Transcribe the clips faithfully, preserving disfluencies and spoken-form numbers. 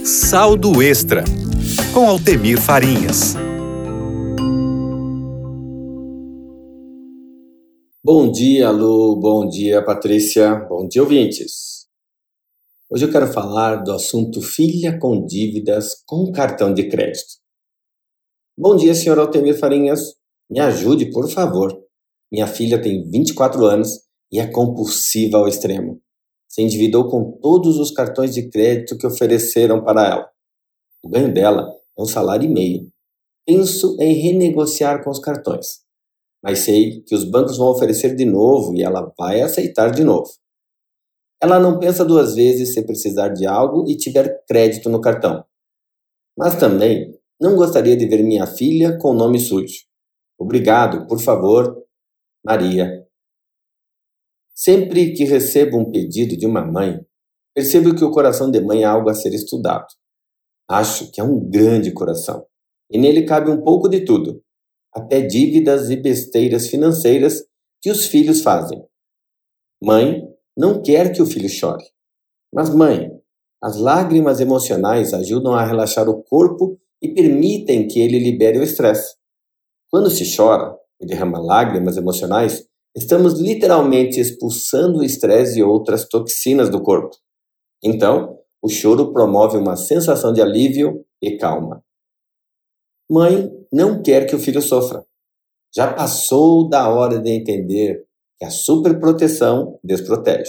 Saldo Extra, com Altemir Farinhas. Bom dia, Lu. Bom dia, Patrícia. Bom dia, ouvintes. Hoje eu quero falar do assunto filha com dívidas com cartão de crédito. Bom dia, senhor Altemir Farinhas. Me ajude, por favor. Minha filha tem vinte e quatro anos e é compulsiva ao extremo. Se endividou com todos os cartões de crédito que ofereceram para ela. O ganho dela é um salário e meio. Penso em renegociar com os cartões, mas sei que os bancos vão oferecer de novo e ela vai aceitar de novo. Ela não pensa duas vezes se precisar de algo e tiver crédito no cartão. Mas também não gostaria de ver minha filha com o nome sujo. Obrigado, por favor, Maria. Sempre que recebo um pedido de uma mãe, percebo que o coração de mãe é algo a ser estudado. Acho que é um grande coração, e nele cabe um pouco de tudo, até dívidas e besteiras financeiras que os filhos fazem. Mãe não quer que o filho chore. Mas mãe, as lágrimas emocionais ajudam a relaxar o corpo e permitem que ele libere o estresse. Quando se chora e derrama lágrimas emocionais, estamos literalmente expulsando o estresse e outras toxinas do corpo. Então, o choro promove uma sensação de alívio e calma. Mãe não quer que o filho sofra. Já passou da hora de entender que a superproteção desprotege.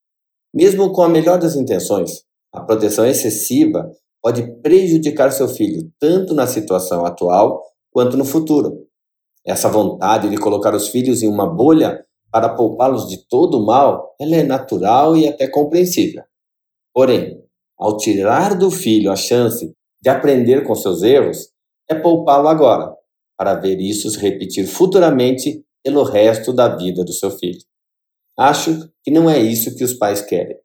Mesmo com a melhor das intenções, a proteção excessiva pode prejudicar seu filho, tanto na situação atual quanto no futuro. Essa vontade de colocar os filhos em uma bolha para poupá-los de todo o mal, ela é natural e até compreensível. Porém, ao tirar do filho a chance de aprender com seus erros, é poupá-lo agora, para ver isso se repetir futuramente pelo resto da vida do seu filho. Acho que não é isso que os pais querem.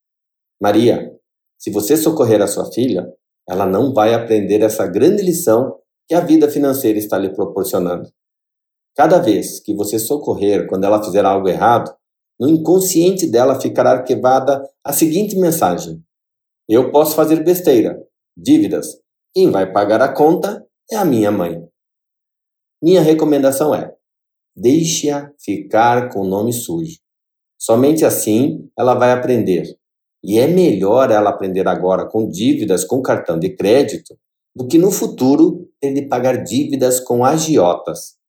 Maria, se você socorrer a sua filha, ela não vai aprender essa grande lição que a vida financeira está lhe proporcionando. Cada vez que você socorrer quando ela fizer algo errado, no inconsciente dela ficará arquivada a seguinte mensagem: eu posso fazer besteira, dívidas, quem vai pagar a conta é a minha mãe. Minha recomendação é: deixe-a ficar com o nome sujo. Somente assim ela vai aprender. E é melhor ela aprender agora com dívidas com cartão de crédito do que no futuro ter de pagar dívidas com agiotas.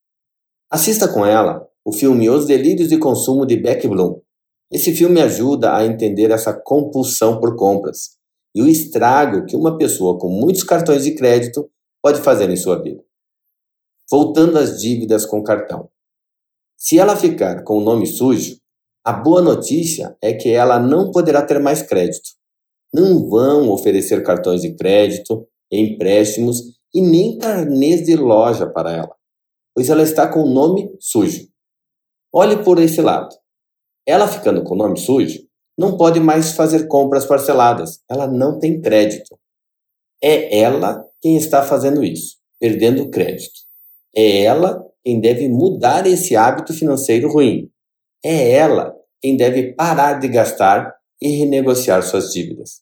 Assista com ela o filme Os Delírios de Consumo de Beck Bloom. Esse filme ajuda a entender essa compulsão por compras e o estrago que uma pessoa com muitos cartões de crédito pode fazer em sua vida. Voltando às dívidas com cartão. Se ela ficar com o nome sujo, a boa notícia é que ela não poderá ter mais crédito. Não vão oferecer cartões de crédito, empréstimos e nem carnês de loja para ela, pois ela está com o nome sujo. Olhe por esse lado. Ela ficando com o nome sujo, não pode mais fazer compras parceladas. Ela não tem crédito. É ela quem está fazendo isso, perdendo crédito. É ela quem deve mudar esse hábito financeiro ruim. É ela quem deve parar de gastar e renegociar suas dívidas.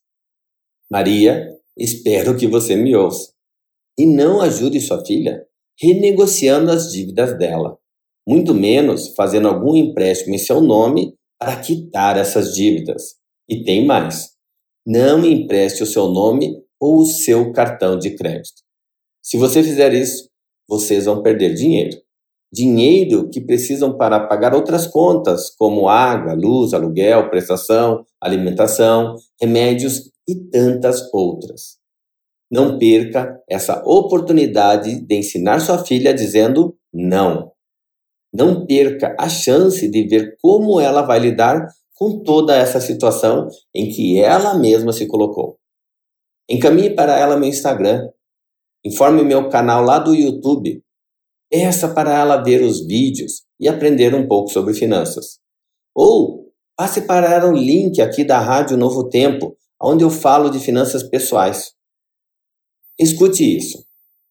Maria, espero que você me ouça. E não ajude sua filha renegociando as dívidas dela. Muito menos fazendo algum empréstimo em seu nome para quitar essas dívidas. E tem mais. Não empreste o seu nome ou o seu cartão de crédito. Se você fizer isso, vocês vão perder dinheiro. Dinheiro que precisam para pagar outras contas, como água, luz, aluguel, prestação, alimentação, remédios e tantas outras. Não perca essa oportunidade de ensinar sua filha dizendo não. Não perca a chance de ver como ela vai lidar com toda essa situação em que ela mesma se colocou. Encaminhe para ela meu Instagram. Informe meu canal lá do YouTube. Peça para ela ver os vídeos e aprender um pouco sobre finanças. Ou passe para ela o link aqui da Rádio Novo Tempo, onde eu falo de finanças pessoais. Escute isso.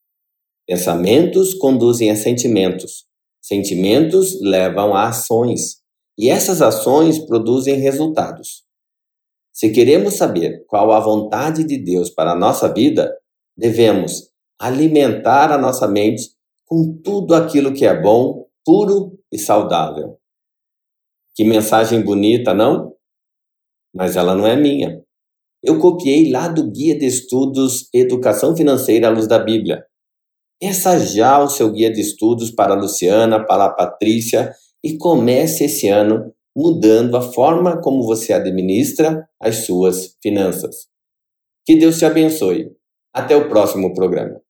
Pensamentos conduzem a sentimentos. Sentimentos levam a ações. E essas ações produzem resultados. Se queremos saber qual a vontade de Deus para a nossa vida, devemos alimentar a nossa mente com tudo aquilo que é bom, puro e saudável. Que mensagem bonita, não? Mas ela não é minha. Eu copiei lá do Guia de Estudos Educação Financeira à Luz da Bíblia. Peça já o seu guia de estudos para a Luciana, para a Patrícia e comece esse ano mudando a forma como você administra as suas finanças. Que Deus te abençoe. Até o próximo programa.